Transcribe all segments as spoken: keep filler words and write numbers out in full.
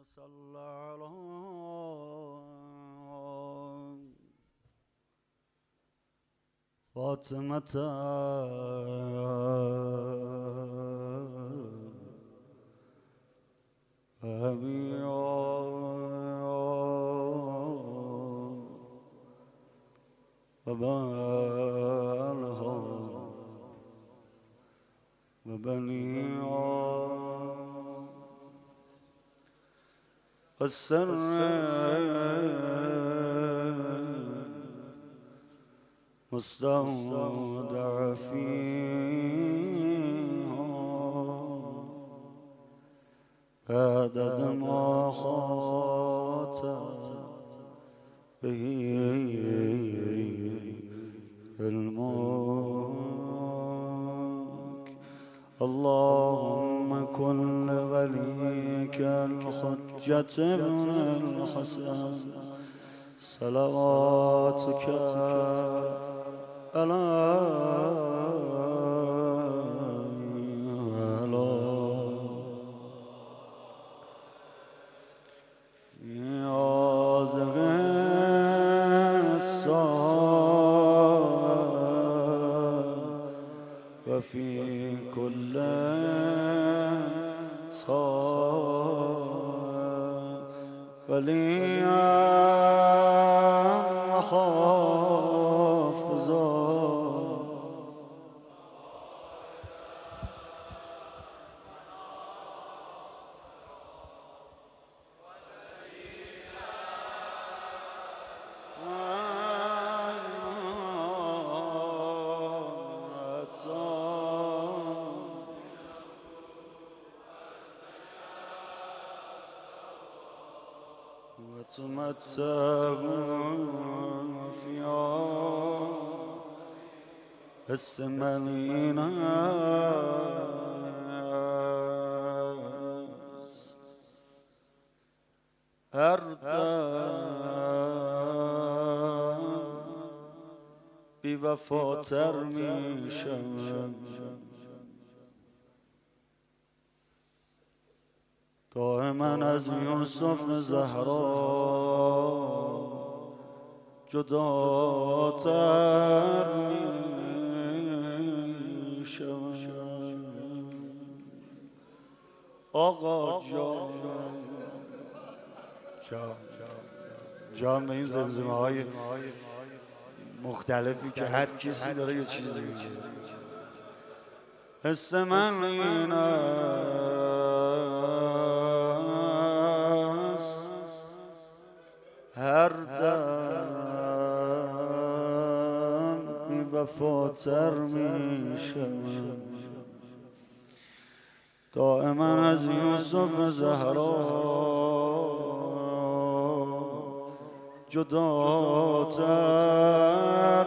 صل على فاطمة أبي وبالها وبنيها والسر مستودع فيها عدد ما خاطب به علمك. اللهم كن لوليك الحجة ابن الحسن صلواتك وفي كل صار وليا وحافظا وتمتعوا فيها الثمانين هردم بی وفاتر می شوم دائما از یوسف زهرا جداتر می شوم. آقا جان جان جان به این زمزمه های مختلفی که هر کسی داره یه چیزی میگه. حس من این است هر دم بی وفاتر می شوم دائما از یوسف زهرا جداتر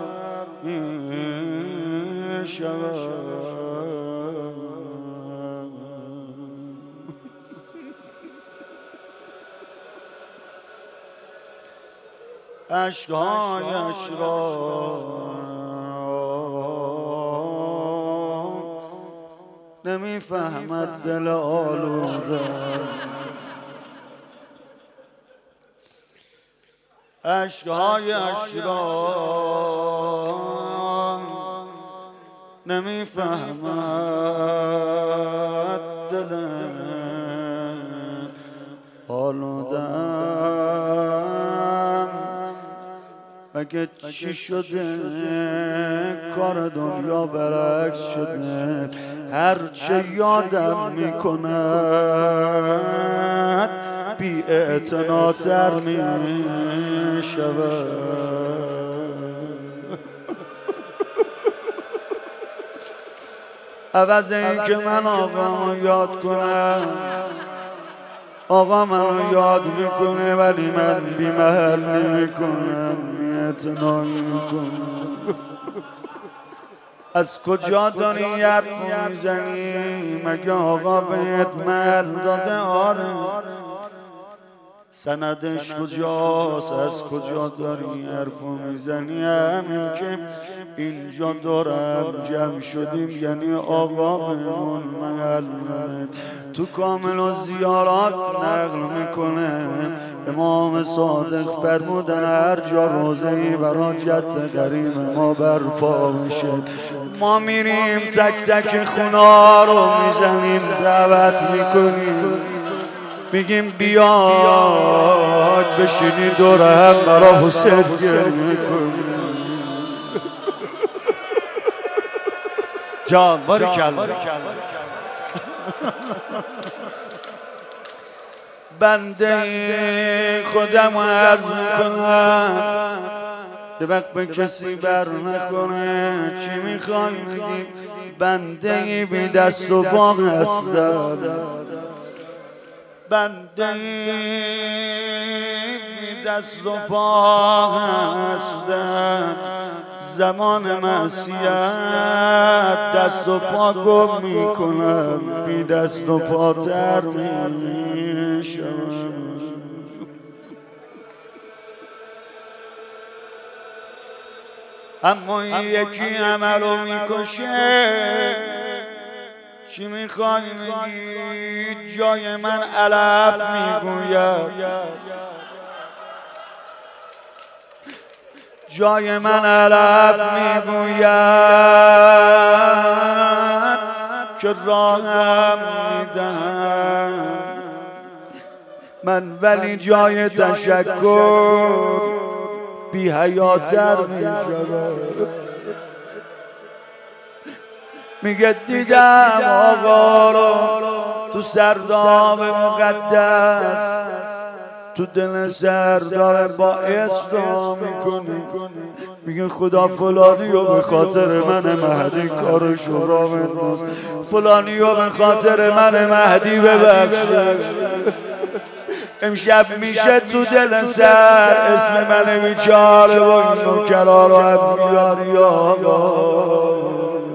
می شوم. عشقهایش را نمیفهمد دل آلوده عشقهایش را نمیفهمد دل آلوده اگه چی شده کار دنیا برعکس شده هرچه یادم میکند بی اعتناتر می شود. عوض این که من آقا یاد کنم آقا منو یاد میکنه ولی من بی محل نمیکنم بی اعتنا میکنم. از کجا داری حرف میزنی مگه آقا بهت محل داده؟ آره سندش کجاست؟ از کجا داری حرف میزنی؟ همین که اینجا دورم جمع شدیم یعنی آقا بهمون محل تو کامل و زیارات نقل میکنه امام صادق فرمودن هر جا روزه‌ای برای جد قریم ما برپا میشه ما میریم تک تک خونا رو میزنیم دعوت میکنیم میگیم بیاد بشینی دور هم برا حسین گریه کنیم جان باریکالله بنده خودم عرض میکنم یه وقت به کسی بر نکنه چی میخوای میگی بنده بی دست و پا هستم بنده بی دست و پا هستم زمان معصیت دست و پا گم میکنم بی دست و پا تر میشم اما یکی عملو میکشه چی میخوای میگی جای من علف میگوید جای من علف میگوید که راهم میدهم من ولی جای تشکر بی حیاتر میشود میگه دیدم آقا رو تو سرداب مقدس تو دل سردار با اسلام میکنی میگه خدا فلانی و به خاطر من مهدی کارشو را بنداز فلانی و به خاطر من مهدی ببخش امشب میشه تو دل سر اسم من بیچاره و این نوکرا رو هم میاری آقا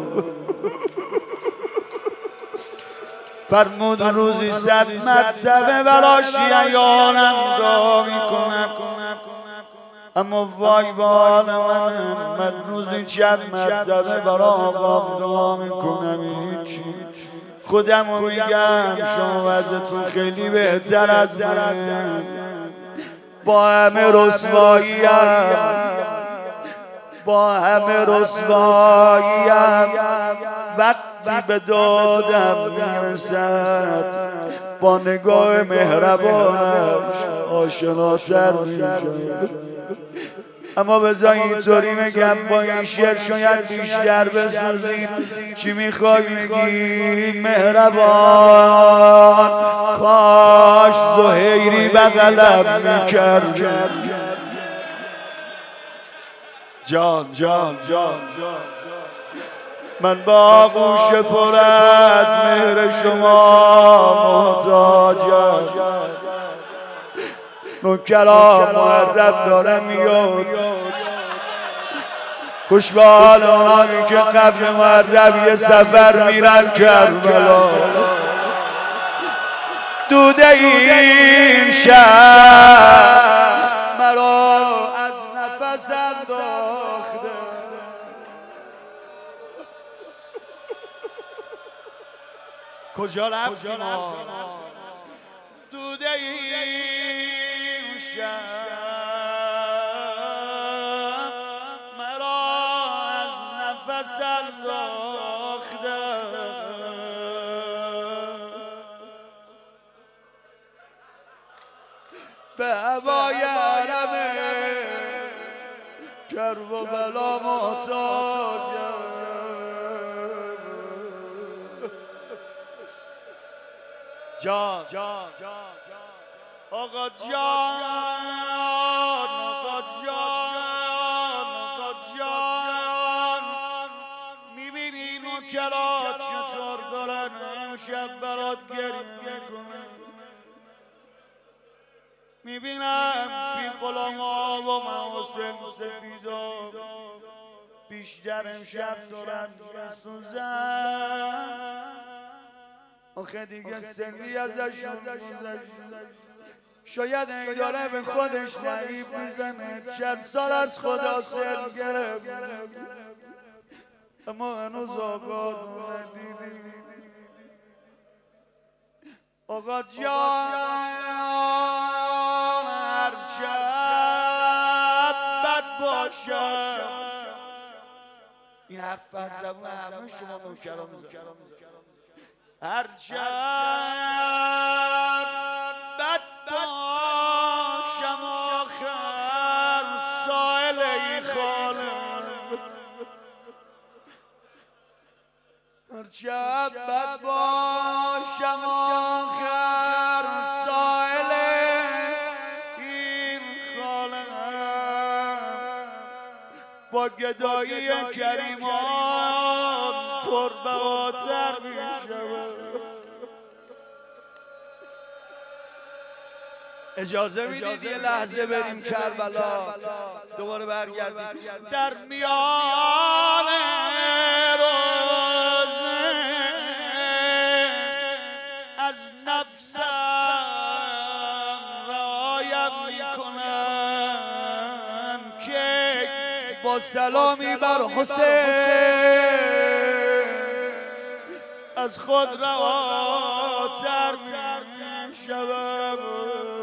فرمود روزی صد مرتبه برا شیعیانم دعا میکنم اما وای بال من من روزی چند مرتبه برا آقام دعا میکنم هیچی خودمو میگم شما وضعتون خیلی بهتر از منه با همه رسواییم با همه رسواییم وقتی به دادم میرسد با نگاه مهربانش آشناتر میشد اما بذار اینطوری بگم با این شعر شاید بیشتر بسوزید چی میخوای میگی مهربان کاش زهیری بغلم میکرد جان جان جان من با آغوش پر از مهر شما محتاجم نوکرا معرب داره میاد خوشبال اونایی که قبل معرب یه سفر میرن کربلا دوده این شب مرا از نفسم داخته کجا رفتی ما دوده این شب مرا از نفسم ساخته به هوای عرمه کرب و بلا محتاجم جان جان آقا جان آقا جان آقا جان میبینی نوکرات چطور دارن امشب برات گریه میکنن میبینم بی غلاما و محاسن سپیدا بیشتر امشب دارن بسوزن آخه دیگه سنی ازشون گذشت شاید این داره به خودش نعیب میزنه چند سال از خدا سن گرفت اما هنوز آقا ندیدی آقا جان هرچند بد باشم، این حرف از زبون همه شما نوکران میذارم، هرچند بد باشم آخر سائل ای خالق، هرچند بد باشم آخر سائل این خالق، با گدایی کریمان پر بهاتر می شود. اجازه میدید یه لحظه بریم کربلا، دوباره برگردیم در میان روزه از نفسم رعایم میکنم که با سلامی بر حسین از خود رواتر می شوم.